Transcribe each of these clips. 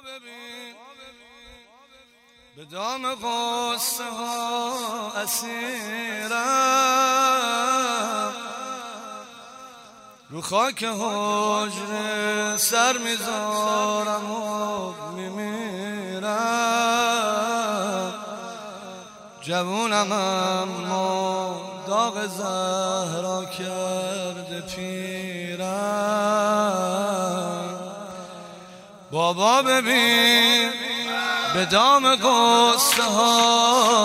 به دام غصه ها اسیرم، رو خاک حجره سر میذارم و میمیرم. جوونم اما داغ زهرا کرده پیرم. بابا ببین به دام غصه ها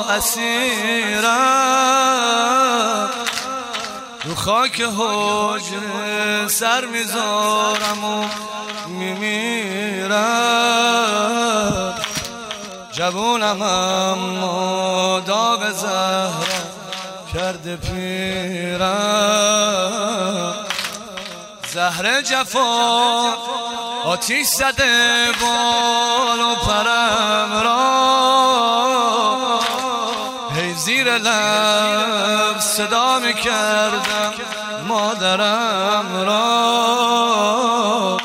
اسیرم، رو خاک حجره سر میذارم و میمیرم. جوونم اما داغ زهرا کرده پیرم. زهر جفا آتیش زده بال و پرم را، هی زیر لب صدا میکردم مادرم را.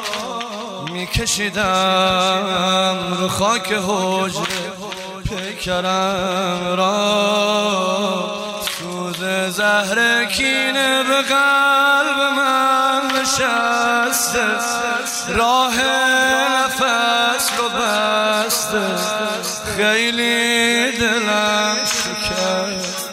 میکشیدم رو خاک حجره پیکرم را. سوز زهر کینه به قلب من نشسته، راه نفس رو بسته، خیلی دلم شکست.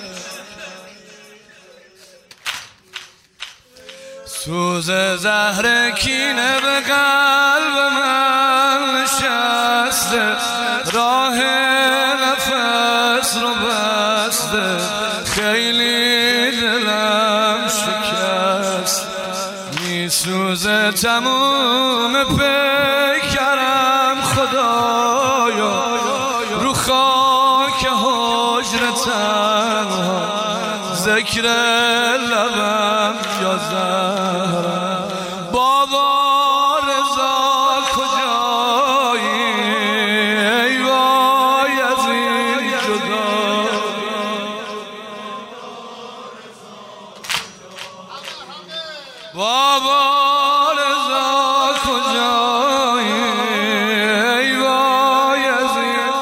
سوز زهر کینه به قلب من نشسته، راه نفس رو بسته، خیلی دلم شکست. میسوزه تموم پیکرم خدایا، رو خاک حجره تنها ذکر لبم یا زهرم. بابا رضا کجایی، ای وای از این جدا. بابا رضا کجایی، ای وای از این،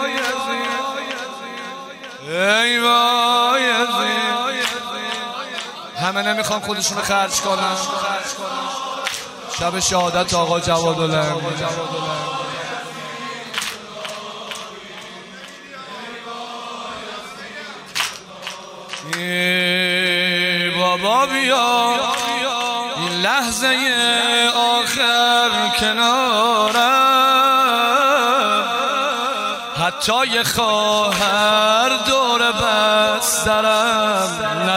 ای وای از این. همه نمیخوان خودشونو خرج کنن. شب شهادت آقا جوادالله. بابا بیا این لحظه آخر کنارم، حتی یه خواهر دور بسترم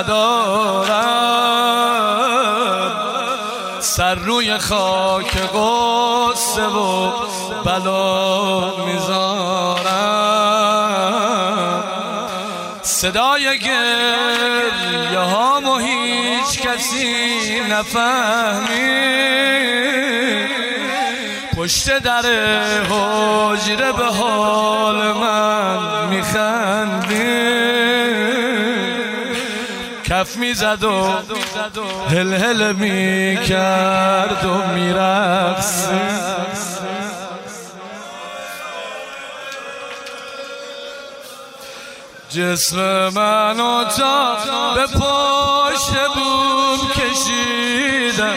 ندارم. سر روی خاک غصه و بلا میذارم. صدای گریه هامو هیچ کسی نفهمید، پشت در حجره به حال من میخندید. کف میزد و هل هل میکرد و میرقصید. جسم منو تا به پشت بوم کشیدم،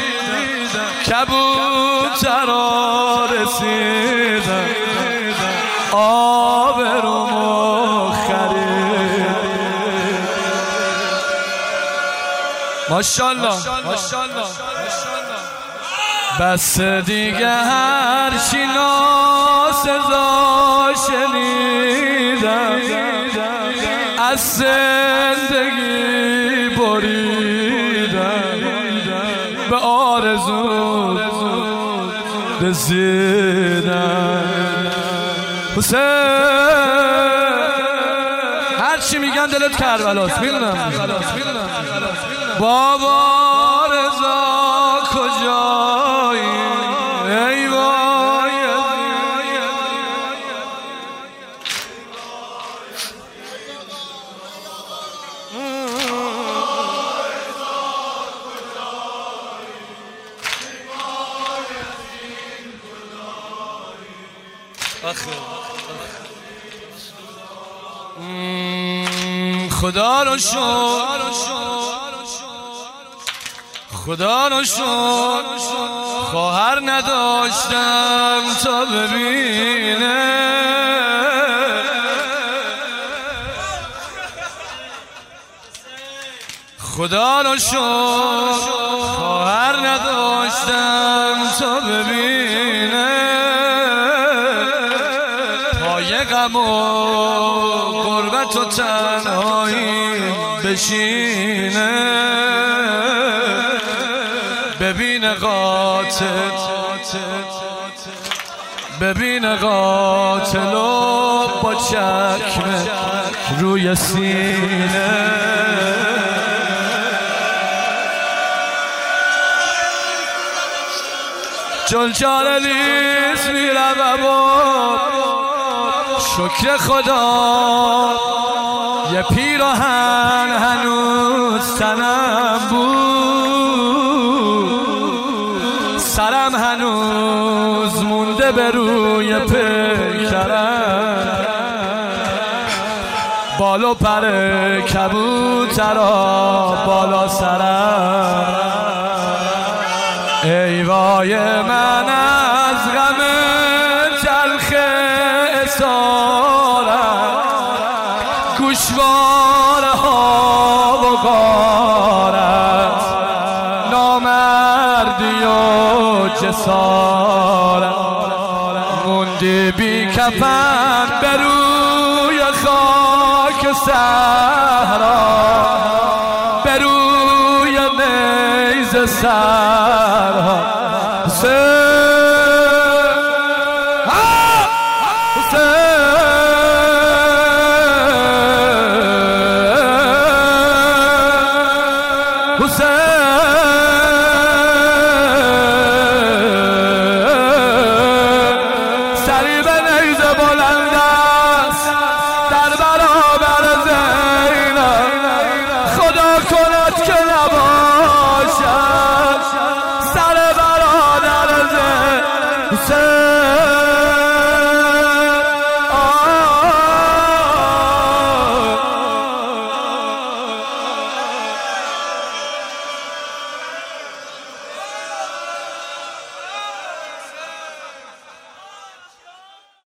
کبوترا رسیدم، آبرومو خرید. ماشاءالله بس دیگه هرچی ناسزا شنیدم، از زندگی بریدم، به آرزو رسیدم. حسین هرچی میگن دلت کربلاست، میدونم. بابا رضا کجایی، ای وای. خدا رو شکر خدا رو شکر خواهر نداشتم تا ببینه خدا رو شکر خواهر نداشتم تا ببینه پای غم و غربت و تنهایی بشینه ببین قاتل ببین قاتلو با چکمه روی سینه چون چاره نیست میرم و شکر خدا یه پیراهن هنوز تنم بود سرم هنوز مونده به روی پیکرم بال و پر کبوترا بالا سرم ای وای من از غم تلخ اسارم گوشواره ها و غارت نامردی و جسارت موندی بی کفن به روی خاک صحرا به روی نیزه سرها حسین